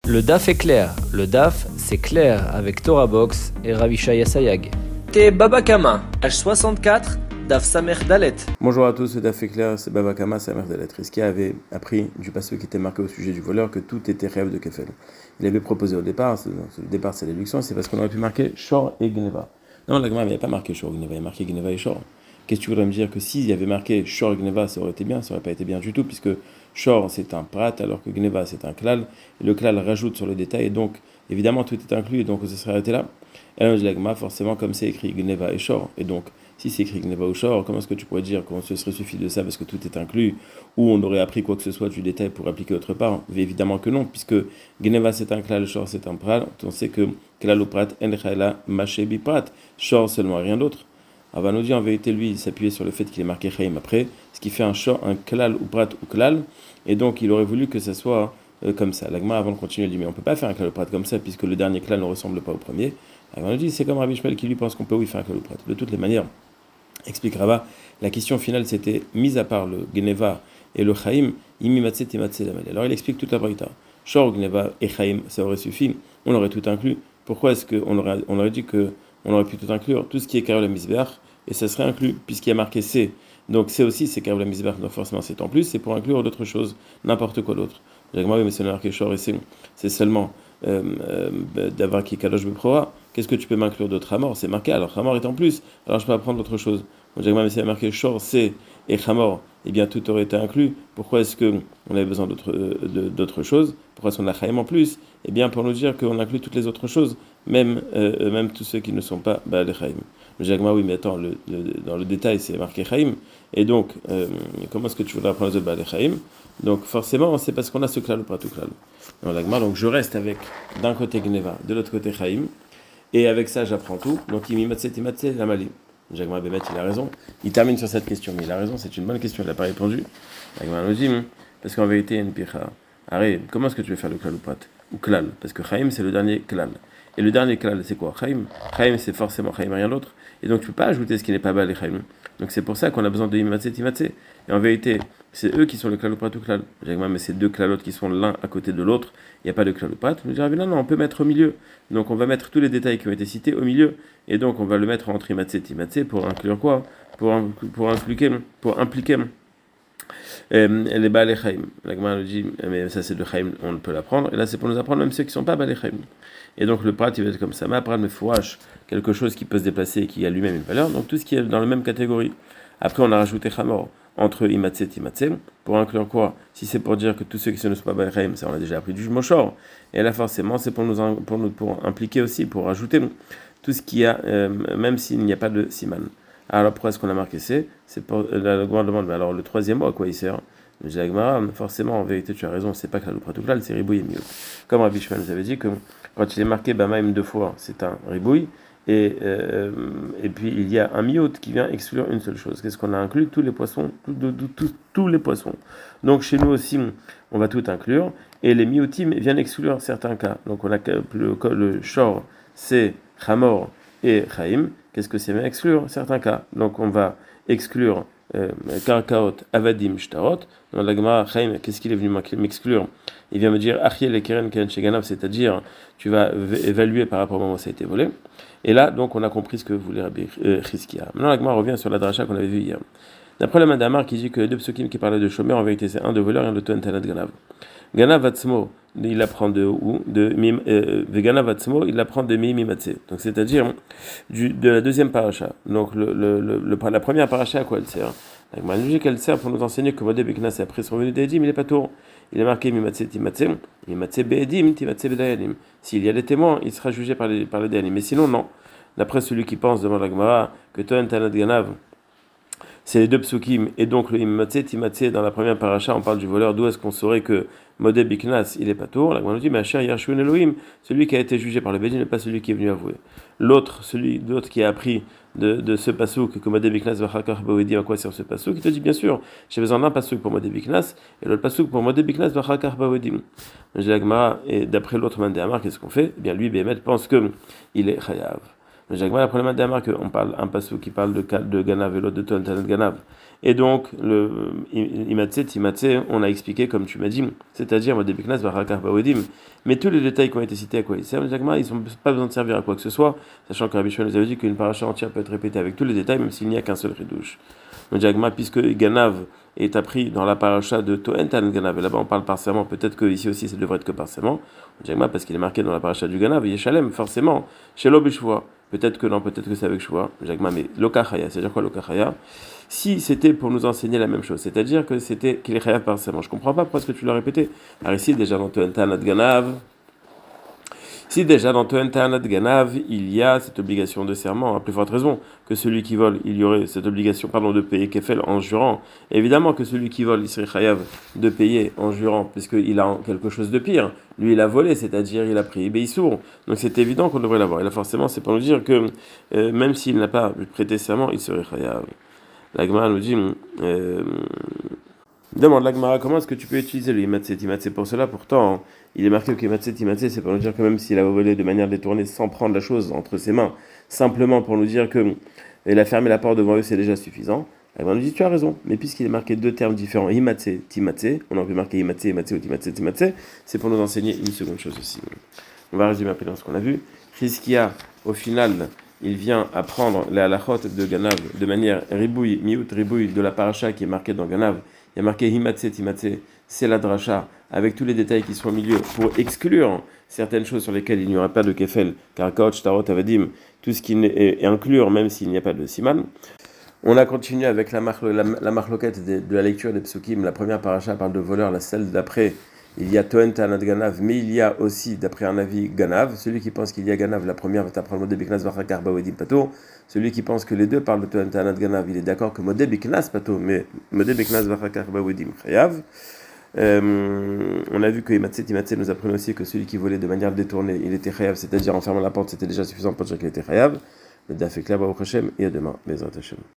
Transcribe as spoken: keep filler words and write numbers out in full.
Le D A F est clair. Le D A F, c'est clair avec Torah Box et Ravishaya Sayag. T'es Baba Kama, page soixante-quatre, D A F Samer Dalet. Bonjour à tous, le D A F est clair, c'est Baba Kama, Samer Dalet. Rizkia avait appris du passage qui était marqué au sujet du voleur que tout était rêve de Kefel. Il avait proposé au départ, le départ c'est l'éduction, c'est parce qu'on aurait pu marquer Shor et Gneva. Non, la Gemara n'avait pas marqué Shor et Gneva, il avait marqué Gneva et Shor. Qu'est-ce que tu voudrais me dire que s'il y avait marqué Shor et Gneva, ça aurait été bien, ça aurait pas été bien du tout, puisque Shor c'est un prat, alors que Gneva c'est un klal, et le klal rajoute sur le détail, et donc évidemment tout est inclus, et donc ça serait arrêté là. Et alors je dis la Gemara, forcément comme c'est écrit Gneva et Shor, et donc si c'est écrit Gneva ou Shor, comment est-ce que tu pourrais dire qu'on se serait suffi de ça parce que tout est inclus, ou on aurait appris quoi que ce soit du détail pour appliquer autre part? Mais évidemment que non, puisque Gneva c'est un klal, Shor c'est un prat, on sait que klal ou prat, en chayla machebi prat, Shor seulement et rien d'autre. Alors, nous dit en vérité, lui, il s'appuyait sur le fait qu'il est marqué Chaim après, ce qui fait un shor, un klal ou prat ou klal, et donc il aurait voulu que ça soit euh, comme ça. L'agma, avant de continuer, il dit mais on ne peut pas faire un klal ou prat comme ça, puisque le dernier klal ne ressemble pas au premier. Alors, nous dit c'est comme Rabbi Shmuel qui lui pense qu'on peut oui faire un klal ou prat. De toutes les manières, explique Rava, la question finale c'était, mis à part le Gneva et le Chaim, imi matse timatse damel. Alors il explique toute la braïta. Shor, Gneva et Chaim, ça aurait suffi, on aurait tout inclus. Pourquoi est-ce qu'on aurait, on aurait dit que on aurait pu tout inclure, tout ce qui est Karel la Misbeach, et ça serait inclus, puisqu'il y a marqué C. Donc C aussi, c'est Karel la Misbeach, donc forcément c'est en plus, c'est pour inclure d'autres choses, n'importe quoi d'autre. J'ai dit, oui, mais c'est marqué Shor et C, c'est seulement euh, euh, d'avoir qui Kadosh Beprora. Qu'est-ce que tu peux m'inclure d'autre? Hamor, c'est marqué, alors Hamor est en plus, alors je peux apprendre autre chose. J'ai dit, mais c'est marqué Shor, C et Hamor, eh bien tout aurait été inclus. Pourquoi est-ce qu'on avait besoin d'autres, euh, d'autres choses? Pourquoi est-ce qu'on a Chaim en plus? Eh bien pour nous dire qu'on inclut toutes les autres choses, même, euh, même tous ceux qui ne sont pas Baal Chaim. Je dis, oui, mais attends, le, le, dans le détail c'est marqué Chaim, et donc euh, comment est-ce que tu voudrais apprendre les autres Baal Chaim? Donc forcément c'est parce qu'on a ce klal ou pas tout klal. Donc je reste avec d'un côté Gneva, de l'autre côté Chaim, et avec ça j'apprends tout. Donc il matse timatse la mali. Jacques Bémet, il a raison. Il termine sur cette question, mais il a raison, c'est une bonne question, il n'a pas répondu. Parce qu'en vérité, il y a une picha. Arrête, comment est-ce que tu veux faire le klal ou prat? Ou klal? Parce que Chaim, c'est le dernier klal. Et le dernier klal, c'est quoi? Chaim. Chaim, c'est forcément Chaim, rien d'autre. Et donc, tu ne peux pas ajouter ce qui n'est pas bal et Chaim. Donc, c'est pour ça qu'on a besoin de imatse timatse. Et en vérité, c'est eux qui sont le klal ou prat ou klal. Jacques mais c'est deux klalotes qui sont l'un à côté de l'autre. Il n'y a pas de klal ou prat. Nous dirons, non, non, on peut mettre au milieu. Donc, on va mettre tous les détails qui ont été cités au milieu. Et donc, on va le mettre entre imatse et timatse pour inclure quoi? Pour, pour impliquer, pour impliquer euh, les Baal Chaim. La Gemara nous dit, mais ça c'est de Chaim, on peut l'apprendre. Et là, c'est pour nous apprendre même ceux qui ne sont pas Baal Chaim. Et donc, le prat, il va être comme ça. Ma prat me fourrache quelque chose qui peut se déplacer et qui a lui-même une valeur. Donc, tout ce qui est dans la même catégorie. Après, on a rajouté Chamor entre imatse et timatse. Pour inclure quoi? Si c'est pour dire que tous ceux qui ne sont pas Baal Chaim, ça on a déjà appris du Moshor. Et là, forcément, c'est pour nous, pour nous pour impliquer aussi, pour rajouter tout ce qu'il y a, euh, même s'il n'y a pas de siman. Alors pourquoi est-ce qu'on a marqué C? C'est pour la grande demande. Mais alors le troisième mot, à quoi il sert? Le Jagmara, forcément, en vérité, tu as raison, c'est pas que la loupe pratou-klal, c'est ribouille et mieux. Comme Rabbi Shmuel nous avait dit que quand il est marqué Bamaim deux fois, c'est un ribouille, et, euh, et puis il y a un miout qui vient exclure une seule chose. Qu'est-ce qu'on a inclus? Tous les poissons, tout, tout, tout, tout, tous les poissons. Donc chez nous aussi, on va tout inclure, et les mioutim viennent exclure certains cas. Donc on a le, le shor, c'est Chamor et Chaim. Qu'est-ce que c'est bien exclure? Certains cas. Donc on va exclure Karkaot, Avadim, Shtarot. Dans la Gemara, Chaim, qu'est-ce qu'il est venu m'exclure? Il vient me dire Achiel et Keren Keren Sheganav, c'est-à-dire tu vas évaluer par rapport au moment où ça a été volé. Et là, donc on a compris ce que voulait Rabbi Rizkia. Maintenant la Gemara revient sur la dracha qu'on avait vue hier. D'après le Madamar qui dit que les deux psukim qui parlaient de Shomer, en vérité c'est un de voleur et un de Tohen Tanat Ganav. Ganav Atzmo, il apprend de où? De Mim, euh, Ganav Atzmo, il apprend de Mim Imatse. Donc c'est-à-dire du, de la deuxième paracha. Donc le, le, le, le, la première paracha, à quoi elle sert? La logique, elle sert pour nous enseigner que Modé Beknas, après son venu d'Edim, il est pas tour. Il est marqué Mimatse Timatse, Mimatse Be'edim, Timatse Be'dayanim. S'il y a des témoins, il sera jugé par les, par les Dayanim. Mais sinon, non. D'après celui qui pense, demande la Gemara, que Tohen Tanat Ganav, c'est les deux psukim, et donc le Imatse Timatse, dans la première paracha, on parle du voleur. D'où est-ce qu'on saurait que Modé Biknas, il est pas tour? La Gemara nous dit, mais Asher Yashun Elohim, celui qui a été jugé par le Bédin n'est pas celui qui est venu avouer. L'autre, celui d'autre qui a appris de, de ce pasouk, que Modé Biknas Vachakar Bawedi, à quoi sert ce pasouk? Il te dit, bien sûr, j'ai besoin d'un pasouk pour Modé Biknas, et l'autre pasouk pour Modé Biknas Vachakar Bawedi. J'ai la Gemara, et d'après l'autre Mandé Amar, qu'est-ce qu'on fait? Eh bien, lui, Bémet, pense que il est Chayav. Mais Jacques, le problème d'Amar, qu'on parle un pasouk qui parle de, de Ganav et l'autre de Tohen Tanat Ganav. Et donc, le Imatse, Timatse, on a expliqué comme tu m'as dit, c'est-à-dire Modebeknas, Barakar, Bawedim, mais tous les détails qui ont été cités à quoi ils servent, ils n'ont pas besoin de servir à quoi que ce soit, sachant que Rabbi Shmuel nous avait dit qu'une paracha entière peut être répétée avec tous les détails, même s'il n'y a qu'un seul ridouche. Donc, Jagma, puisque Ganav est appris dans la paracha de Toentan Ganav, et là-bas on parle par serment, peut-être qu'ici aussi ça devrait être que par serment, Jagma, parce qu'il est marqué dans la paracha du Ganav, Yeshalem, forcément, chez l'Obishvoa. Peut-être que non, peut-être que c'est avec Shua, Jagma, mais Lokachaya, c'est-à-dire quoi Lokachaya? Si c'était pour nous enseigner la même chose, c'est-à-dire que c'était qu'il est chayav par serment. Je comprends pas pourquoi est-ce que tu l'as répété. Alors ici, déjà dans Toentanat Ganav, si déjà dans Toentanat Ganav, il y a cette obligation de serment, à plus forte raison que celui qui vole, il y aurait cette obligation, pardon, de payer kefel en jurant. Évidemment que celui qui vole, il serait chayav de payer en jurant, puisqu'il a quelque chose de pire. Lui, il a volé, c'est-à-dire il a pris Beissour. Donc c'est évident qu'on devrait l'avoir. Et là, forcément, c'est pour nous dire que euh, même s'il n'a pas prêté serment, il serait chayav. La Gemara nous dit, euh, demande la Gemara, comment est-ce que tu peux utiliser le Imatse Timatse pour cela? Pourtant, il est marqué que Imatse Timatse, c'est pour nous dire que même s'il a volé de manière détournée sans prendre la chose entre ses mains, simplement pour nous dire qu'il a fermé la porte devant eux, c'est déjà suffisant. La Gemara nous dit, tu as raison, mais puisqu'il est marqué deux termes différents, Imatse Timatse, on aurait pu marquer Imatse Imatse ou Timatse Timatse, c'est pour nous enseigner une seconde chose aussi. On va résumer après dans ce qu'on a vu. Chizkia, au final, il vient apprendre la halachot de Ganav de manière ribouille, miout ribouille de la paracha qui est marquée dans Ganav. Il y a marqué Himatse Timatse, c'est la dracha, avec tous les détails qui sont au milieu, pour exclure certaines choses sur lesquelles il n'y aura pas de kefel, car Kaoch, Tarot, Avadim, tout ce qui est inclure, même s'il n'y a pas de siman. On a continué avec la, mar- la, la marloquette de, de la lecture des psukim. La première paracha parle de voleur, la celle d'après. Il y a Toen Tanat Ganav, mais il y a aussi, d'après un avis, Ganav. Celui qui pense qu'il y a Ganav, la première va t'apprendre Modé Biknas Vachakar Bawedim Pato. Celui qui pense que les deux parlent de Toen Tanat Ganav, il est d'accord que Modé Biknas Pato, mais Modé Biknas Vachakar Bawedim Chayav. Euh, on a vu que Imatse Timatse nous apprenait aussi que celui qui volait de manière détournée, il était Chayav, c'est-à-dire en fermant la porte, c'était déjà suffisant pour dire qu'il était Chayav. Le Daf est clair, Baruch Hashem, et à demain, Bezrat Hashem.